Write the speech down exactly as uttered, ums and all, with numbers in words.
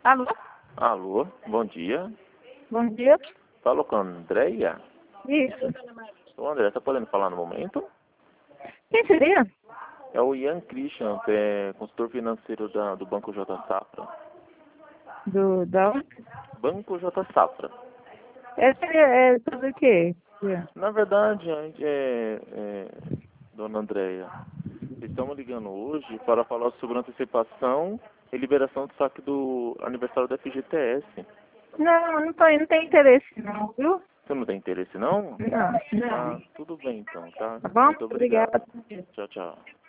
Alô? Alô, bom dia. Bom dia. Falo com a Andréia. Isso. Ô André, tá podendo falar no momento? Quem seria? É o Ian Christian, que é consultor financeiro da, do Banco J Safra. Do, da onde? Banco J Safra. É, seria, é sobre o quê? Na verdade, a gente é, é, dona Andréia, estamos ligando hoje para falar sobre antecipação e liberação do saque do aniversário da F G T S. Não, não, tô, não tem interesse não, viu? Você não tem interesse, não? Não, Ah, não. tudo bem então, tá? Tá bom? Muito obrigado. Obrigada. Tchau, tchau.